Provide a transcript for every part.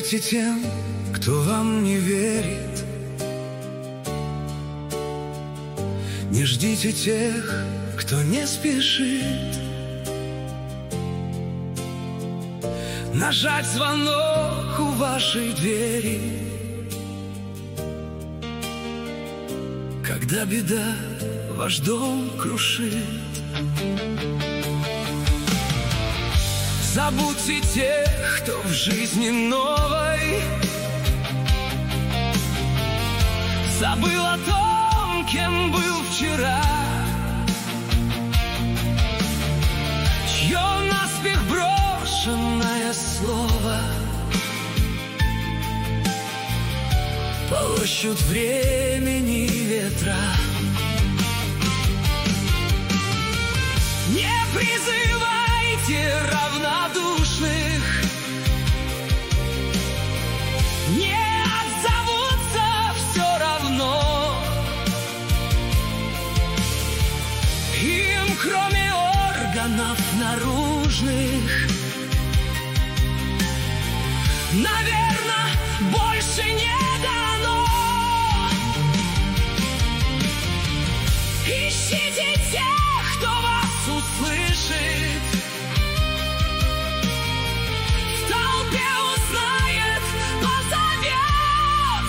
верьте тем, кто вам не верит. Не ждите тех, кто не спешит нажать звонок у вашей двери, когда беда ваш дом крушит. Забудьте тех, кто в жизни новой забыл о том, кем был вчера, чье наспех брошенное слово полощут времени ветра. Не призывайте равнодушных, не отзовутся все равно. Им, кроме органов наружных, наверное, больше не дано. Ищите тех, кто вас услышит, в толпе узнает, позовет,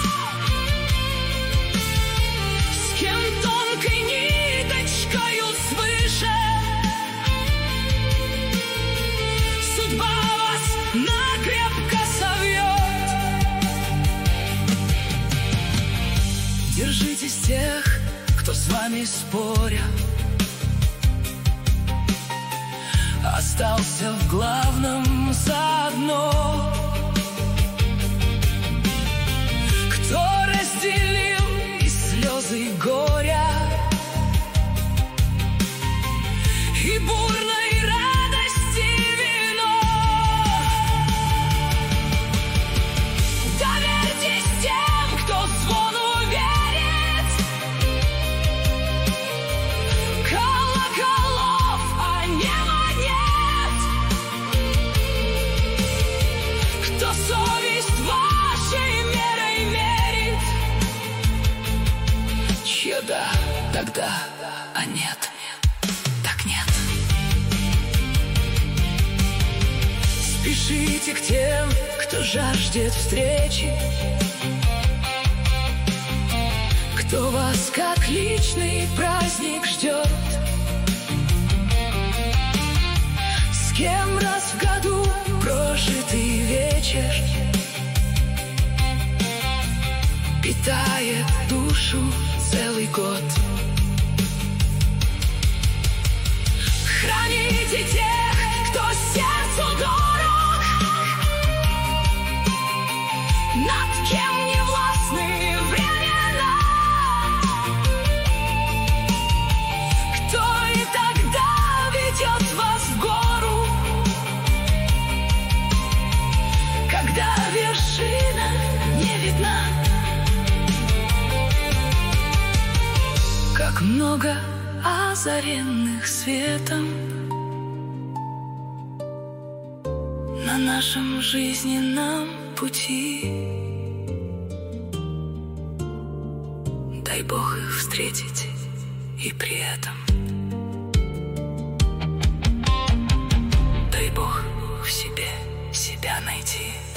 с кем тонкой ниточкою свыше судьба вас накрепко совьет. Держитесь тех, кто с вами споря остался в главном заодно, кто разделил и слезы, и горя, и бурной радости вино. Доверьтесь тем, кто звону верит, колоколов, а не монет, кто совесть вашей мерой мерит, чье да, тогда, а нет, так нет. Спешите к тем, кто жаждет встречи, кто вас как личный праздник ждет, с кем раз в году прожитый вечер питает душу целый год. Храните тех, кто сердцу дорог, над кем не властны времена, кто и тогда ведет вас в гору, когда вершина не видна. Как много озаренных светом на нашем жизненном пути. Дай Бог их встретить и при этом дай Бог в себе себя найти.